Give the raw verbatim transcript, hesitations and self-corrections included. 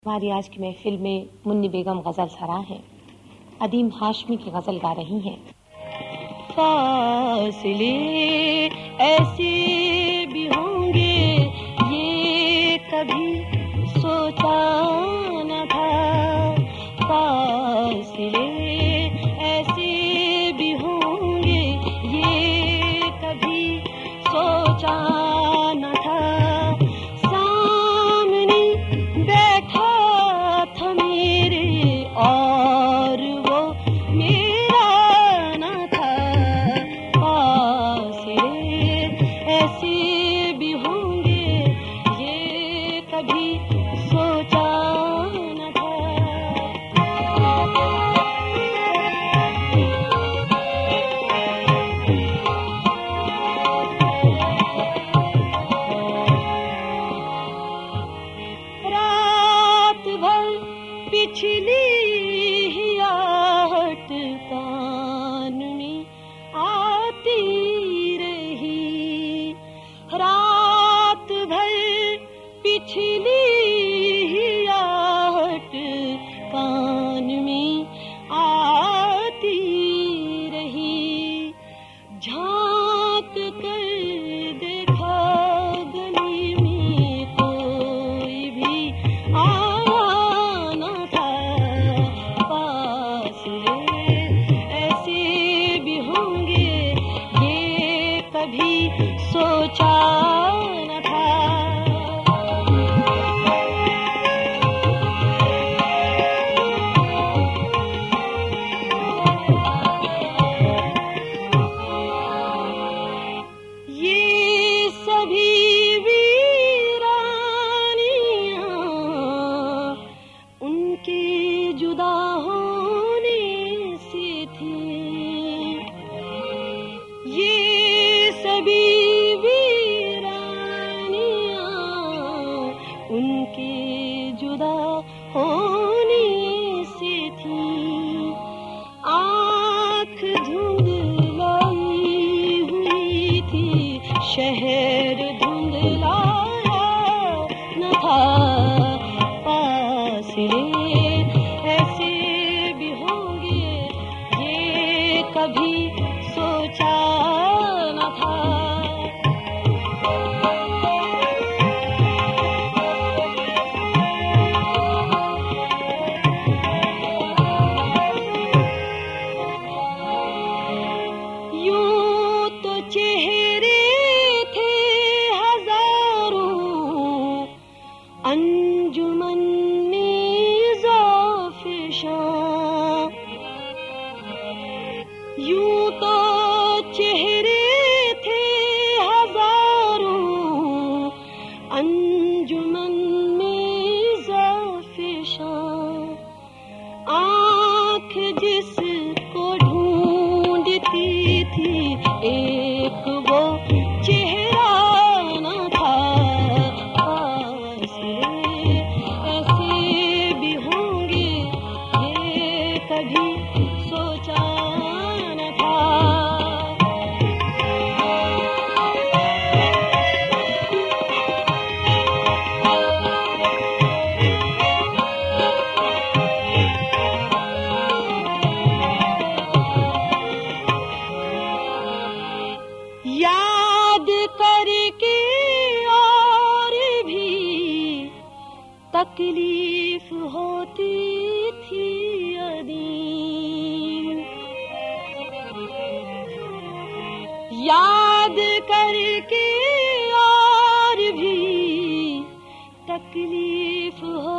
हमारी आज की महफिल में मुन्नी बेगम गजल सरा हैं, अदीम हाशमी की गजल गा रही हैं। फासले ऐसे भी होंगे ये कभी सोचा न था, फासले ऐसे भी होंगे ये कभी सोचा न था। सामने बैठा था मेरे और वो मेरा न था, फासले ऐसे भी होंगे ये कभी सोचा न था। रात भर पिछली ही आहट कान में आती रही, रात भर पिछली ही आहट कान में आती रही। झांक कर देखा गली में कोई भी आया न था, फासले ऐसे भी होंगे ये कभी सोचा न था। ये सभी वीरानियां उनके जुदा होने से थी, ये सभी वीरानियां उनके जुदा होने से थी। आँख धुंधलाई हुई थी, शहर धुंधलाया न था, फासले ऐसे भी होंगे ये कभी सोचा न था। यूं तो चेहरे थे हजारों अंजुमन में ज़ाफ़िशां, यूं तो चेहरे थे हजारों अंजुमन में ज़ाफ़िशां। आँख जिसको ढूंढती थी एक वो चेहरा न था, फासले ऐसे भी होंगे ये कभी सोचा न था। याद करके और भी तकलीफ होती थी अदीम, याद करके और भी तकलीफ